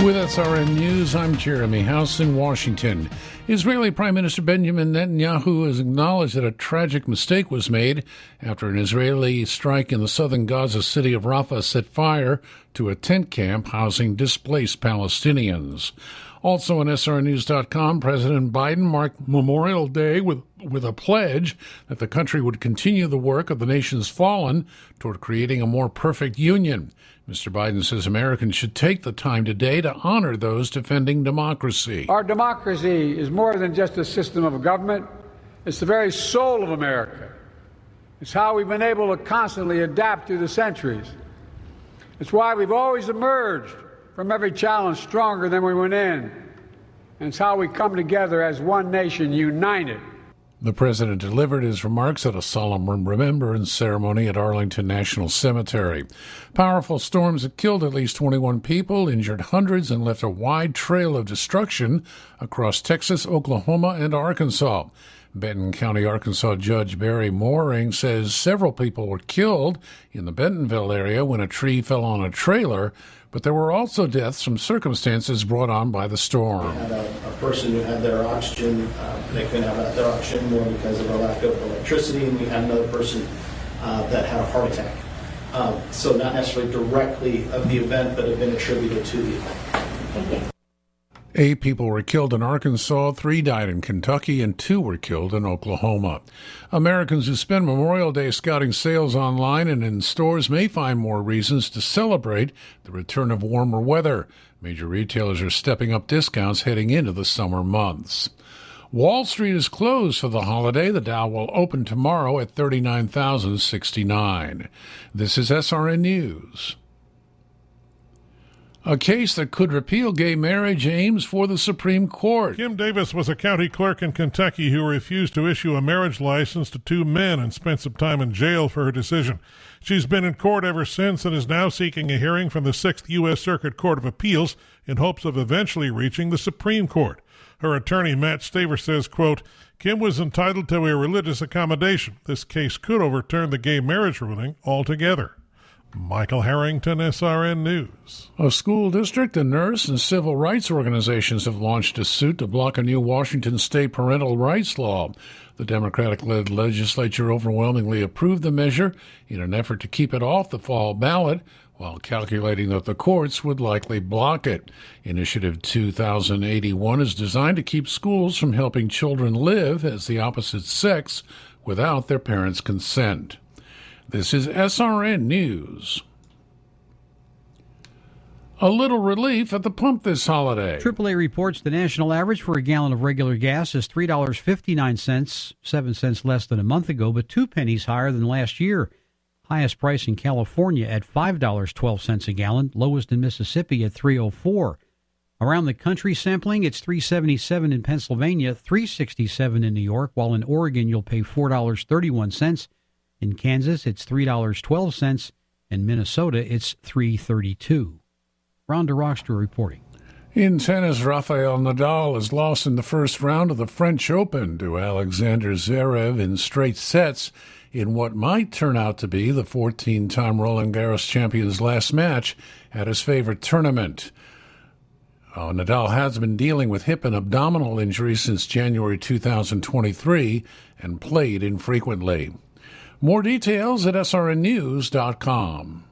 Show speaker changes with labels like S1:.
S1: With SRN News, I'm Jeremy House in Washington. Israeli Prime Minister Benjamin Netanyahu has acknowledged that a tragic mistake was made after an Israeli strike in the southern Gaza city of Rafah set fire to a tent camp housing displaced Palestinians. Also on SRNnews.com, President Biden marked Memorial Day with a pledge that the country would continue the work of the nation's fallen toward creating a more perfect union. Mr. Biden says Americans should take the time today to honor those defending democracy.
S2: Our democracy is more than just a system of government. It's the very soul of America. It's how we've been able to constantly adapt through the centuries. It's why we've always emerged from every challenge stronger than we went in. And it's how we come together as one nation, united.
S1: The president delivered his remarks at a solemn remembrance ceremony at Arlington National Cemetery. Powerful storms that killed at least 21 people, injured hundreds, and left a wide trail of destruction across Texas, Oklahoma, and Arkansas. Benton County, Arkansas Judge Barry Mooring says several people were killed in the Bentonville area when a tree fell on a trailer, but there were also deaths from circumstances brought on by the storm.
S3: We had a person who had their oxygen, they couldn't have their oxygen more because of a lack of electricity, and we had another person that had a heart attack. So not necessarily directly of the event, but have been attributed to the event.
S4: Thank you.
S1: 8 people were killed in Arkansas, 3 died in Kentucky, and 2 were killed in Oklahoma. Americans who spend Memorial Day scouting sales online and in stores may find more reasons to celebrate the return of warmer weather. Major retailers are stepping up discounts heading into the summer months. Wall Street is closed for the holiday. The Dow will open tomorrow at 39,069. This is SRN News. A case that could repeal gay marriage aims for the Supreme Court.
S5: Kim Davis was a county clerk in Kentucky who refused to issue a marriage license to 2 men and spent some time in jail for her decision. She's been in court ever since and is now seeking a hearing from the 6th U.S. Circuit Court of Appeals in hopes of eventually reaching the Supreme Court. Her attorney, Matt Staver, says, quote, Kim was entitled to a religious accommodation. This case could overturn the gay marriage ruling altogether. Michael Harrington, SRN News.
S1: A school district, a nurse, and civil rights organizations have launched a suit to block a new Washington state parental rights law. The Democratic-led legislature overwhelmingly approved the measure in an effort to keep it off the fall ballot, while calculating that the courts would likely block it. Initiative 2081 is designed to keep schools from helping children live as the opposite sex without their parents' consent. This is SRN News. A little relief at the pump this holiday.
S6: AAA reports the national average for a gallon of regular gas is $3.59, 7 cents less than a month ago, but 2 pennies higher than last year. Highest price in California at $5.12 a gallon, lowest in Mississippi at $3.04. Around the country sampling, it's $3.77 in Pennsylvania, $3.67 in New York, while in Oregon you'll pay $4.31. In Kansas, it's $3.12. In Minnesota, it's $3.32. Rhonda Rockster reporting.
S1: In tennis, Rafael Nadal has lost in the first round of the French Open to Alexander Zverev in straight sets in what might turn out to be the 14-time Roland Garros champion's last match at his favorite tournament. Nadal has been dealing with hip and abdominal injuries since January 2023 and played infrequently. More details at srnnews.com.